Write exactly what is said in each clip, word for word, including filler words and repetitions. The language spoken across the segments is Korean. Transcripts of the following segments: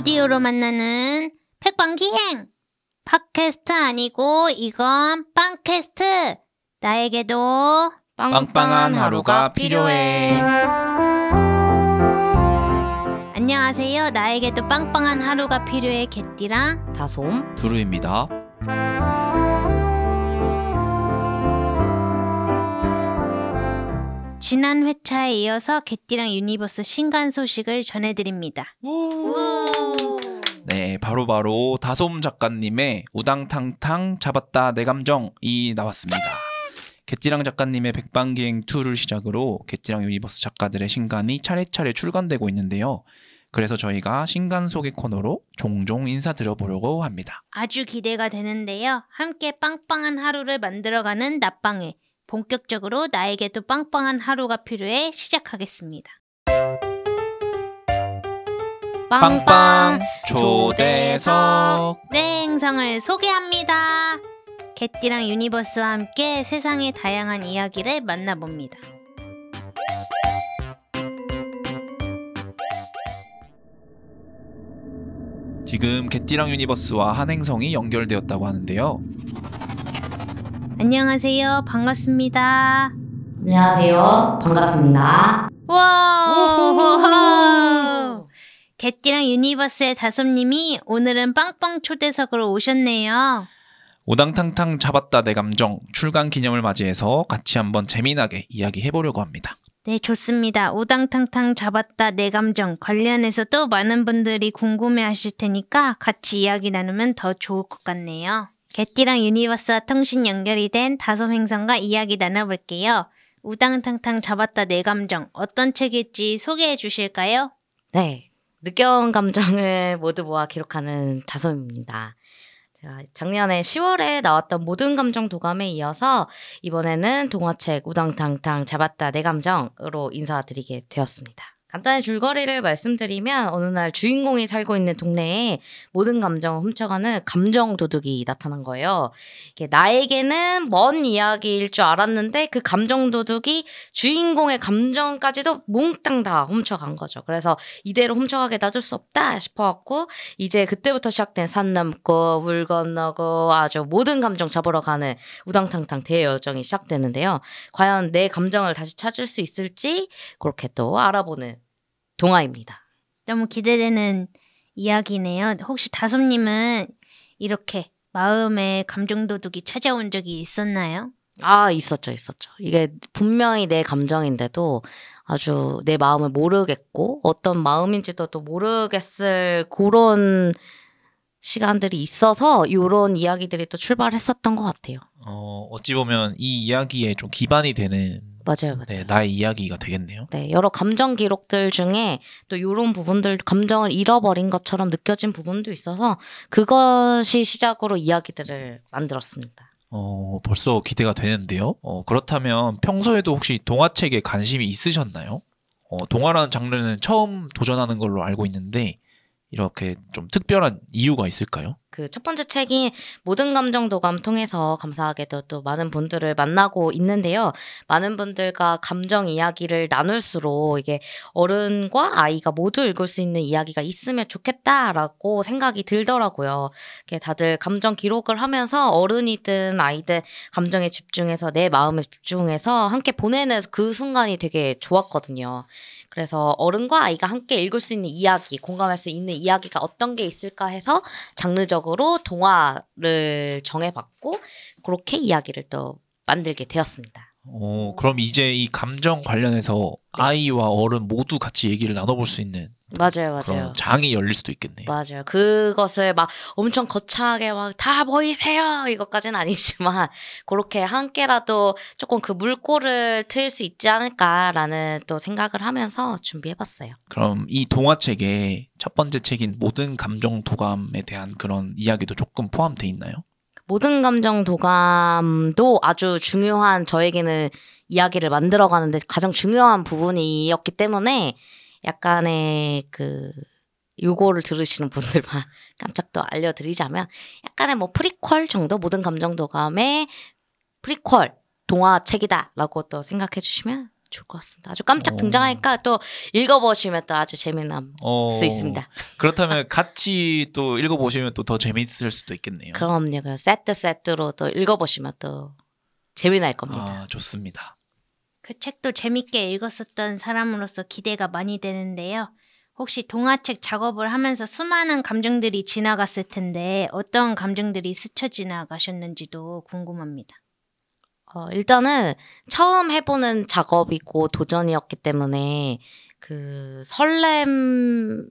오디오로 만나는 팩빵기행! 팟캐스트 아니고 이건 빵캐스트! 나에게도 빵빵한 하루가 필요해. 안녕하세요. 나에게도 빵빵한 하루가 필요해 개띠랑 다솜 두루입니다. 지난 회차에 이어서 개띠랑 유니버스 신간 소식을 전해드립니다. 네, 바로바로 바로 다솜 작가님의 우당탕탕 잡았다 내 감정이 나왔습니다. 개띠랑 작가님의 백방기행이를 시작으로 개띠랑 유니버스 작가들의 신간이 차례차례 출간되고 있는데요. 그래서 저희가 신간 소개 코너로 종종 인사드려보려고 합니다. 아주 기대가 되는데요. 함께 빵빵한 하루를 만들어가는 낮방에 본격적으로 나에게도 빵빵한 하루가 필요해 시작하겠습니다. 빵빵 초대석 네, 행성을 소개합니다. 개띠랑 유니버스와 함께 세상의 다양한 이야기를 만나봅니다. 지금 개띠랑 유니버스와 한 행성이 연결되었다고 하는데요. 안녕하세요. 반갑습니다. 안녕하세요. 반갑습니다. 와! 개띠랑 유니버스의 다솜님이 오늘은 빵빵 초대석으로 오셨네요. 우당탕탕 잡았다 내 감정 출간 기념을 맞이해서 같이 한번 재미나게 이야기해보려고 합니다. 네, 좋습니다. 우당탕탕 잡았다 내 감정 관련해서도 많은 분들이 궁금해하실 테니까 같이 이야기 나누면 더 좋을 것 같네요. 개띠랑 유니버스와 통신 연결이 된 다솜 행성과 이야기 나눠볼게요. 우당탕탕 잡았다 내 감정 어떤 책일지 소개해 주실까요? 네, 느껴온 감정을 모두 모아 기록하는 다솜입니다. 제가 작년에 시월에 나왔던 모든 감정 도감에 이어서 이번에는 동화책 우당탕탕 잡았다 내 감정으로 인사드리게 되었습니다. 간단히 줄거리를 말씀드리면 어느 날 주인공이 살고 있는 동네에 모든 감정을 훔쳐가는 감정 도둑이 나타난 거예요. 이게 나에게는 먼 이야기일 줄 알았는데 그 감정 도둑이 주인공의 감정까지도 몽땅 다 훔쳐간 거죠. 그래서 이대로 훔쳐가게 놔둘 수 없다 싶어갖고 이제 그때부터 시작된 산 넘고 물 건너고 아주 모든 감정 잡으러 가는 우당탕탕 대여정이 시작되는데요. 과연 내 감정을 다시 찾을 수 있을지 그렇게 또 알아보는 동화입니다. 너무 기대되는 이야기네요. 혹시 다솜님은 이렇게 마음의 감정 도둑이 찾아온 적이 있었나요? 아, 있었죠, 있었죠. 이게 분명히 내 감정인데도 아주 내 마음을 모르겠고 어떤 마음인지도 또 모르겠을 그런 시간들이 있어서 이런 이야기들이 또 출발했었던 것 같아요. 어, 어찌 보면 이 이야기에 좀 기반이 되는 맞아요, 맞아요. 네, 나의 이야기가 되겠네요. 네, 여러 감정 기록들 중에 또 이런 부분들, 감정을 잃어버린 것처럼 느껴진 부분도 있어서 그것이 시작으로 이야기들을 만들었습니다. 어, 벌써 기대가 되는데요. 어, 그렇다면 평소에도 혹시 동화책에 관심이 있으셨나요? 어, 동화라는 장르는 처음 도전하는 걸로 알고 있는데 이렇게 좀 특별한 이유가 있을까요? 그 첫 번째 책인 모든 감정 도감 통해서 감사하게도 또 많은 분들을 만나고 있는데요. 많은 분들과 감정 이야기를 나눌수록 이게 어른과 아이가 모두 읽을 수 있는 이야기가 있으면 좋겠다라고 생각이 들더라고요. 이렇게 다들 감정 기록을 하면서 어른이든 아이든 감정에 집중해서 내 마음에 집중해서 함께 보내는 그 순간이 되게 좋았거든요. 그래서 어른과 아이가 함께 읽을 수 있는 이야기, 공감할 수 있는 이야기가 어떤 게 있을까 해서 장르적으로 동화를 정해봤고 그렇게 이야기를 또 만들게 되었습니다. 어, 그럼 이제 이 감정 관련해서 아이와 어른 모두 같이 얘기를 나눠볼 수 있는 맞아요, 맞아요. 그런 장이 열릴 수도 있겠네요. 맞아요. 그것을 막 엄청 거창하게 막 다 모이세요 이것까지는 아니지만 그렇게 함께라도 조금 그 물꼬를 트일 수 있지 않을까라는 또 생각을 하면서 준비해봤어요. 그럼 이 동화책에 첫 번째 책인 모든 감정 도감에 대한 그런 이야기도 조금 포함되어 있나요? 모든 감정 도감도 아주 중요한 저에게는 이야기를 만들어가는데 가장 중요한 부분이었기 때문에 약간의 그 요거를 들으시는 분들만 깜짝 또 알려드리자면 약간의 뭐 프리퀄 정도 모든 감정 도감의 프리퀄 동화책이다라고 또 생각해 주시면 좋을 것 같습니다. 아주 깜짝 어. 등장하니까 또 읽어보시면 또 아주 재미난 어, 수 있습니다. 그렇다면 같이 또 읽어보시면 또 더 재밌을 수도 있겠네요. 그럼요. 그 세트 세트로 또 읽어보시면 또 재미날 겁니다. 아, 좋습니다. 그 책도 재밌게 읽었었던 사람으로서 기대가 많이 되는데요. 혹시 동화책 작업을 하면서 수많은 감정들이 지나갔을 텐데 어떤 감정들이 스쳐 지나가셨는지도 궁금합니다. 어, 일단은 처음 해보는 작업이고 도전이었기 때문에 그 설렘과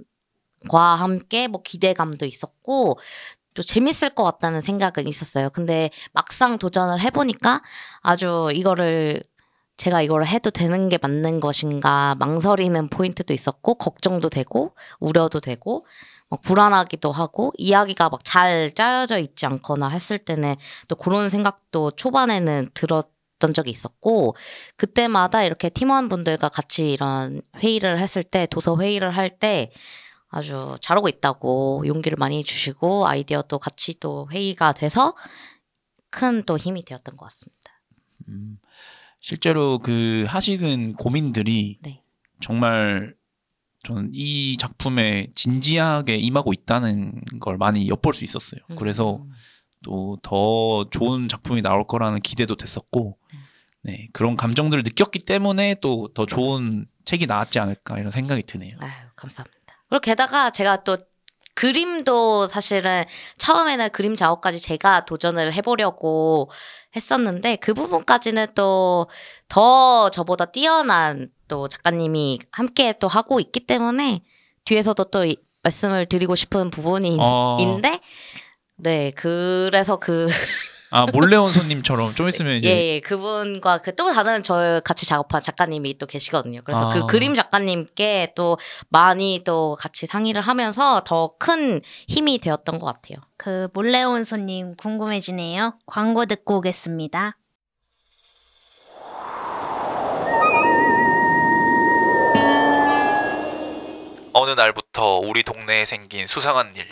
함께 뭐 기대감도 있었고 또 재밌을 것 같다는 생각은 있었어요. 근데 막상 도전을 해보니까 아주 이거를 제가 이걸 해도 되는 게 맞는 것인가 망설이는 포인트도 있었고 걱정도 되고 우려도 되고 막 불안하기도 하고 이야기가 막 잘 짜여져 있지 않거나 했을 때는 또 그런 생각도 초반에는 들었던 적이 있었고 그때마다 이렇게 팀원분들과 같이 이런 회의를 했을 때 도서 회의를 할 때 아주 잘하고 있다고 용기를 많이 주시고 아이디어도 같이 또 회의가 돼서 큰 또 힘이 되었던 것 같습니다. 음, 실제로 그 하시는 고민들이 네. 정말 저는 이 작품에 진지하게 임하고 있다는 걸 많이 엿볼 수 있었어요. 그래서 음. 또 더 좋은 작품이 나올 거라는 기대도 됐었고, 네, 그런 감정들을 느꼈기 때문에 또 더 좋은 책이 나왔지 않을까 이런 생각이 드네요. 아유, 감사합니다. 그리고 게다가 제가 또 그림도 사실은 처음에는 그림 작업까지 제가 도전을 해보려고 했었는데 그 부분까지는 또 더 저보다 뛰어난 또 작가님이 함께 또 하고 있기 때문에 뒤에서도 또 이- 말씀을 드리고 싶은 부분이 어. 있는데 네 그래서 그 아, 몰래 온 손님처럼 좀 있으면 이제 예, 예, 그분과 그 또 다른 저 같이 작업한 작가님이 또 계시거든요. 그래서 아. 그 그림 작가님께 또 많이 또 같이 상의를 하면서 더 큰 힘이 되었던 것 같아요. 그 몰래 온 손님 궁금해지네요. 광고 듣고 오겠습니다. 어느 날부터 우리 동네에 생긴 수상한 일.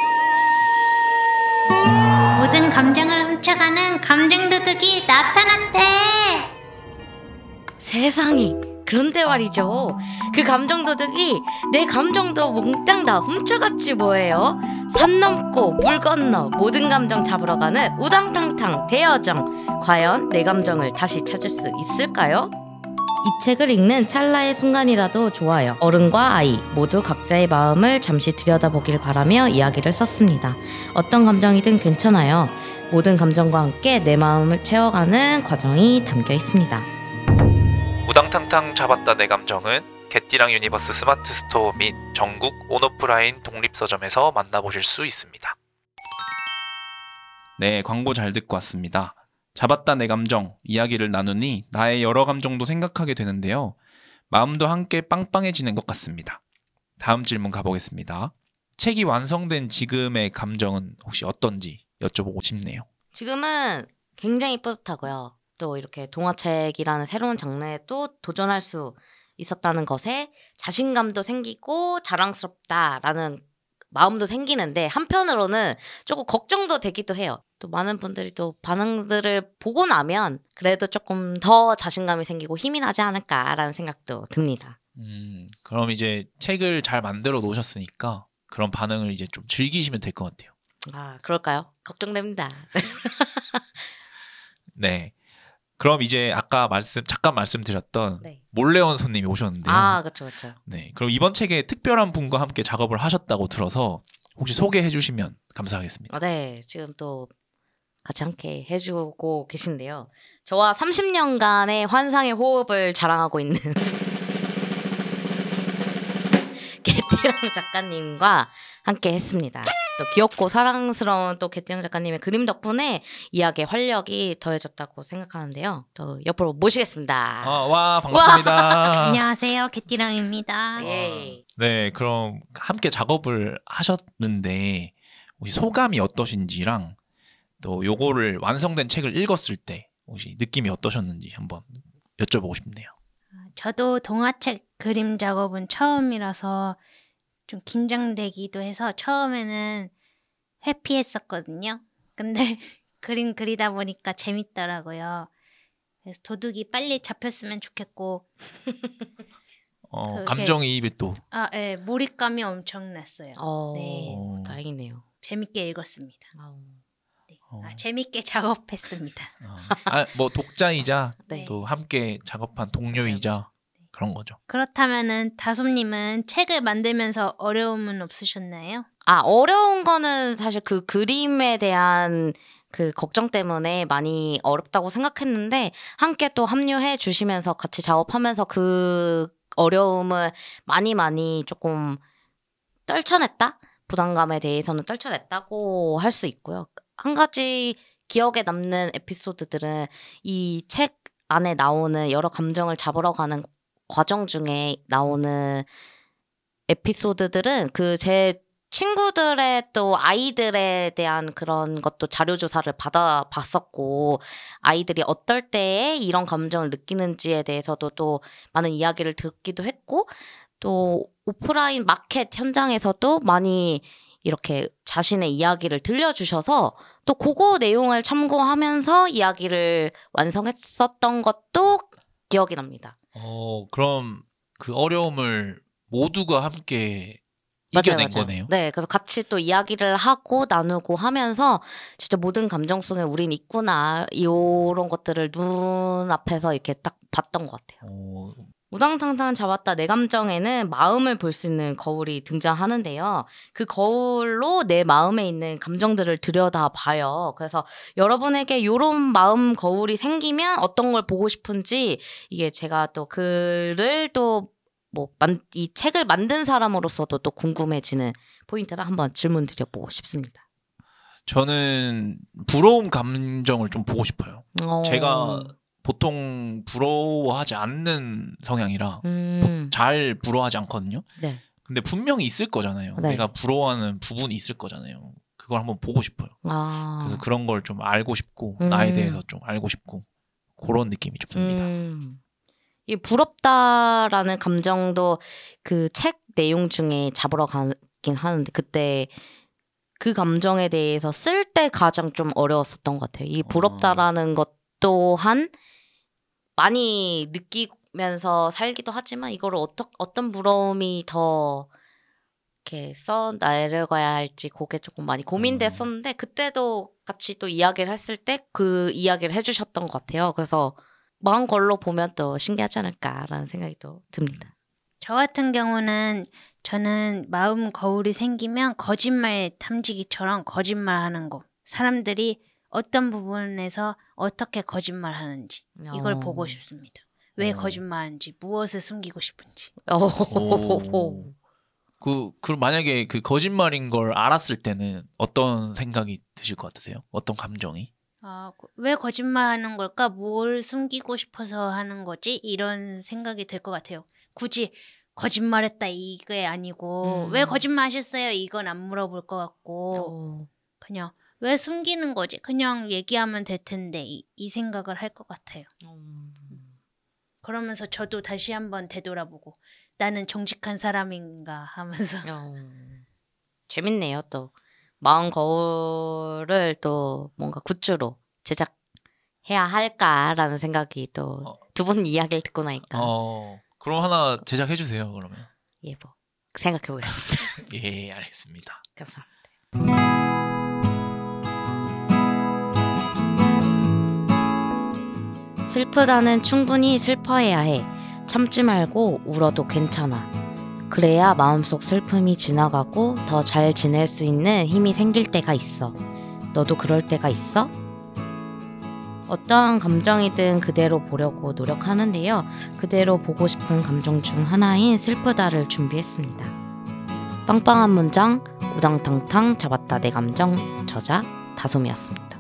모든 감정을 훔쳐가는 감정 도둑이 나타났대. 세상에 그런데 말이죠. 그 감정 도둑이 내 감정도 몽땅 다 훔쳐갔지 뭐예요. 산 넘고 물 건너 모든 감정 잡으러 가는 우당탕탕 대여정. 과연 내 감정을 다시 찾을 수 있을까요? 이 책을 읽는 찰나의 순간이라도 좋아요. 어른과 아이 모두 각자의 마음을 잠시 들여다보길 바라며 이야기를 썼습니다. 어떤 감정이든 괜찮아요. 모든 감정과 함께 내 마음을 채워가는 과정이 담겨 있습니다. 우당탕탕 잡았다 내 감정은 개띠랑 유니버스 스마트 스토어 및 전국 온오프라인 독립서점에서 만나보실 수 있습니다. 네, 광고 잘 듣고 왔습니다. 잡았다 내 감정 이야기를 나누니 나의 여러 감정도 생각하게 되는데요. 마음도 함께 빵빵해지는 것 같습니다. 다음 질문 가보겠습니다. 책이 완성된 지금의 감정은 혹시 어떤지 여쭤보고 싶네요. 지금은 굉장히 뿌듯하고요. 또 이렇게 동화책이라는 새로운 장르에 또 도전할 수 있었다는 것에 자신감도 생기고 자랑스럽다라는 마음도 생기는데 한편으로는 조금 걱정도 되기도 해요. 또 많은 분들이 또 반응들을 보고 나면 그래도 조금 더 자신감이 생기고 힘이 나지 않을까라는 생각도 듭니다. 음, 그럼 이제 책을 잘 만들어 놓으셨으니까 그런 반응을 이제 좀 즐기시면 될 것 같아요. 아, 그럴까요? 걱정됩니다. 네. 그럼 이제 아까 말씀 잠깐 말씀드렸던 네. 몰래 온 손님이 오셨는데요. 아, 그렇죠, 그렇죠. 네. 그럼 이번 책에 특별한 분과 함께 작업을 하셨다고 들어서 혹시 소개해 주시면 감사하겠습니다. 아, 네, 지금 또 같이 함께 해주고 계신데요. 저와 삼십 년간의 환상의 호흡을 자랑하고 있는 개띠랑 작가님과 함께 했습니다. 또 귀엽고 사랑스러운 또 개띠랑 작가님의 그림 덕분에 이야기의 활력이 더해졌다고 생각하는데요. 또 옆으로 모시겠습니다. 아, 와, 반갑습니다. 안녕하세요. 개띠랑입니다. 예. 네, 그럼 함께 작업을 하셨는데 혹시 소감이 어떠신지랑 또 요거를 완성된 책을 읽었을 때 혹시 느낌이 어떠셨는지 한번 여쭤보고 싶네요. 저도 동화책 그림 작업은 처음이라서 좀 긴장되기도 해서 처음에는 회피했었거든요. 근데 그림 그리다 보니까 재밌더라고요. 그래서 도둑이 빨리 잡혔으면 좋겠고 어, 그게- 감정이입이 또 아, 예, 몰입감이 엄청났어요. 어, 네. 다행이네요. 재밌게 읽었습니다. 어. 네. 어. 아, 재밌게 작업했습니다. 어. 아, 뭐 독자이자 네. 또 함께 작업한 동료이자 그런 거죠. 그렇다면은 다솜님은 책을 만들면서 어려움은 없으셨나요? 아, 어려운 거는 사실 그 그림에 대한 그 걱정 때문에 많이 어렵다고 생각했는데 함께 또 합류해 주시면서 같이 작업하면서 그 어려움을 많이 많이 조금 떨쳐냈다? 부담감에 대해서는 떨쳐냈다고 할 수 있고요. 한 가지 기억에 남는 에피소드들은 이 책 안에 나오는 여러 감정을 잡으러 가는 과정 중에 나오는 에피소드들은 그 제 친구들의 또 아이들에 대한 그런 것도 자료 조사를 받아 봤었고 아이들이 어떨 때에 이런 감정을 느끼는지에 대해서도 또 많은 이야기를 듣기도 했고 또 오프라인 마켓 현장에서도 많이 이렇게 자신의 이야기를 들려주셔서 또 그거 내용을 참고하면서 이야기를 완성했었던 것도 기억이 납니다. 어, 그럼 그 어려움을 모두가 함께 맞아요, 이겨낸 맞아요. 거네요. 네, 그래서 같이 또 이야기를 하고 나누고 하면서 진짜 모든 감정 속에 우린 있구나 이런 것들을 눈앞에서 이렇게 딱 봤던 것 같아요. 어, 우당탕탕 잡았다 내 감정에는 마음을 볼 수 있는 거울이 등장하는데요. 그 거울로 내 마음에 있는 감정들을 들여다봐요. 그래서 여러분에게 이런 마음 거울이 생기면 어떤 걸 보고 싶은지 이게 제가 또 글을 또 뭐 이 책을 만든 사람으로서도 또 궁금해지는 포인트를 한번 질문 드려보고 싶습니다. 저는 부러움 감정을 좀 보고 싶어요. 어. 제가 보통 부러워하지 않는 성향이라 음. 잘 부러워하지 않거든요. 네. 근데 분명히 있을 거잖아요. 네. 내가 부러워하는 부분이 있을 거잖아요. 그걸 한번 보고 싶어요. 아. 그래서 그런 걸 좀 알고 싶고 음. 나에 대해서 좀 알고 싶고 그런 느낌이 좀 듭니다. 음. 이 부럽다라는 감정도 그 책 내용 중에 잡으러 가긴 하는데 그때 그 감정에 대해서 쓸 때 가장 좀 어려웠었던 것 같아요. 이 부럽다라는 것 또한 많이 느끼면서 살기도 하지만 이거를 어떤 어떤 부러움이 더 이렇게 써 내려가야 할지 그게 조금 많이 고민됐었는데 그때도 같이 또 이야기를 했을 때 그 이야기를 해주셨던 것 같아요. 그래서 마음 걸로 보면 또 신기하지 않을까라는 생각이 또 듭니다. 저 같은 경우는 저는 마음 거울이 생기면 거짓말 탐지기처럼 거짓말하는 거. 사람들이 어떤 부분에서 어떻게 거짓말하는지 이걸 어. 보고 싶습니다. 왜 어. 거짓말하는지, 무엇을 숨기고 싶은지. 오. 그, 그 만약에 그 거짓말인 걸 알았을 때는 어떤 생각이 드실 것 같으세요? 어떤 감정이? 아, 왜 거짓말하는 걸까? 뭘 숨기고 싶어서 하는 거지? 이런 생각이 들 것 같아요. 굳이 거짓말했다 이게 아니고 음. 왜 거짓말하셨어요? 이건 안 물어볼 것 같고 어. 그냥 왜 숨기는 거지? 그냥 얘기하면 될 텐데 이, 이 생각을 할 것 같아요. 음. 그러면서 저도 다시 한번 되돌아보고 나는 정직한 사람인가 하면서 어. 재밌네요. 또 마음 거울을 또 뭔가 굿즈로 제작해야 할까라는 생각이 또 두 분 이야기를 듣고 나니까 어, 그럼 하나 제작해 주세요. 그러면. 예, 뭐 생각해 보겠습니다. 예, 알겠습니다. 감사합니다. 슬프다는 충분히 슬퍼해야 해. 참지 말고 울어도 괜찮아. 그래야 마음속 슬픔이 지나가고 더 잘 지낼 수 있는 힘이 생길 때가 있어. 너도 그럴 때가 있어? 어떠한 감정이든 그대로 보려고 노력하는데요. 그대로 보고 싶은 감정 중 하나인 슬프다를 준비했습니다. 빵빵한 문장, 우당탕탕 잡았다 내 감정, 저자 다솜이었습니다.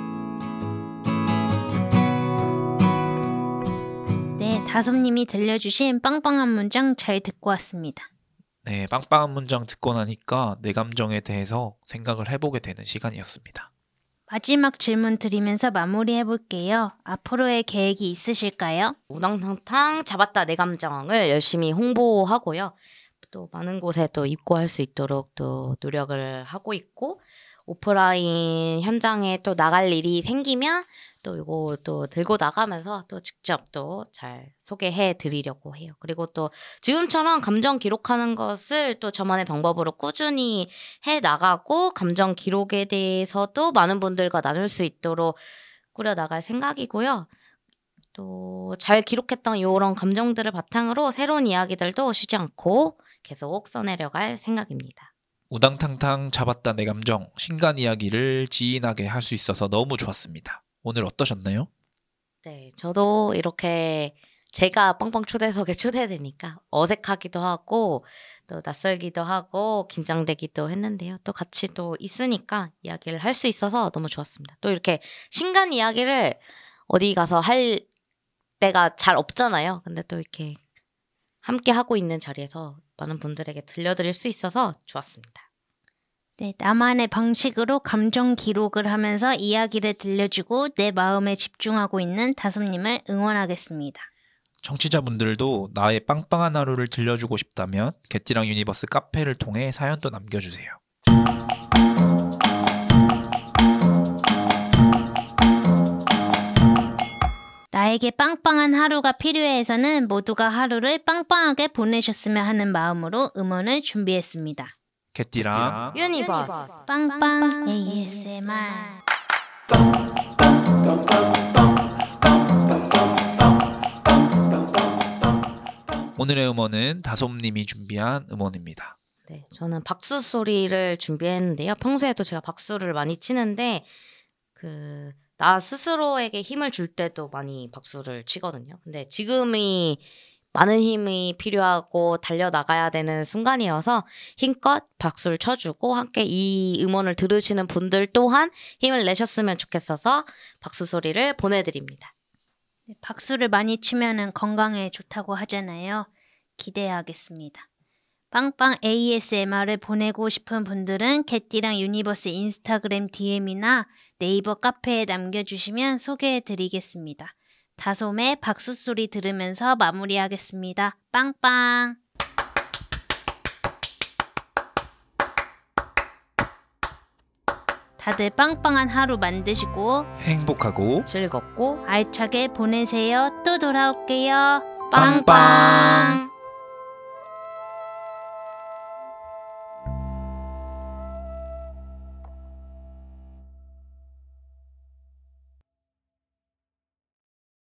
네, 다솜님이 들려주신 빵빵한 문장 잘 듣고 왔습니다. 네, 빵빵한 문장 듣고 나니까 내 감정에 대해서 생각을 해보게 되는 시간이었습니다. 마지막 질문 드리면서 마무리해 볼게요. 앞으로의 계획이 있으실까요? 우당탕탕 잡았다 내 감정을 열심히 홍보하고요. 또 많은 곳에 또 입고할 수 있도록 또 노력을 하고 있고 오프라인 현장에 또 나갈 일이 생기면 또 이거 또 들고 나가면서 또 직접 또 잘 소개해 드리려고 해요. 그리고 또 지금처럼 감정 기록하는 것을 또 저만의 방법으로 꾸준히 해 나가고 감정 기록에 대해서도 많은 분들과 나눌 수 있도록 꾸려 나갈 생각이고요. 또 잘 기록했던 이런 감정들을 바탕으로 새로운 이야기들도 쉬지 않고 계속 써내려갈 생각입니다. 우당탕탕 잡았다 내 감정 신간 이야기를 지인하게 할 수 있어서 너무 좋았습니다. 오늘 어떠셨나요? 네, 저도 이렇게 제가 빵빵 초대석에 초대되니까 어색하기도 하고 또 낯설기도 하고 긴장되기도 했는데요. 또 같이 또 있으니까 이야기를 할 수 있어서 너무 좋았습니다. 또 이렇게 신간 이야기를 어디 가서 할 때가 잘 없잖아요. 근데 또 이렇게 함께 하고 있는 자리에서 많은 분들에게 들려드릴 수 있어서 좋았습니다. 네, 나만의 방식으로 감정 기록을 하면서 이야기를 들려주고 내 마음에 집중하고 있는 다솜님을 응원하겠습니다. 청취자분들도 나의 빵빵한 하루를 들려주고 싶다면 개띠랑 유니버스 카페를 통해 사연도 남겨주세요. 나에게 빵빵한 하루가 필요해서는 모두가 하루를 빵빵하게 보내셨으면 하는 마음으로 음원을 준비했습니다. 개띠랑 유니버스 빵빵 에이에스엠알. 오늘의 음원은 다솜님이 준비한 음원입니다. 네, 저는 박수 소리를 준비했는데요. 평소에도 제가 박수를 많이 치는데 그 나 스스로에게 힘을 줄 때도 많이 박수를 치거든요. 근데 지금이 많은 힘이 필요하고 달려나가야 되는 순간이어서 힘껏 박수를 쳐주고 함께 이 음원을 들으시는 분들 또한 힘을 내셨으면 좋겠어서 박수 소리를 보내드립니다. 네, 박수를 많이 치면은 건강에 좋다고 하잖아요. 기대하겠습니다. 빵빵 에이에스엠알을 보내고 싶은 분들은 개띠랑 유니버스 인스타그램 디엠이나 네이버 카페에 남겨주시면 소개해드리겠습니다. 다솜의 박수 소리 들으면서 마무리하겠습니다. 빵빵. 다들 빵빵한 하루 만드시고 행복하고 즐겁고 알차게 보내세요. 또 돌아올게요. 빵빵.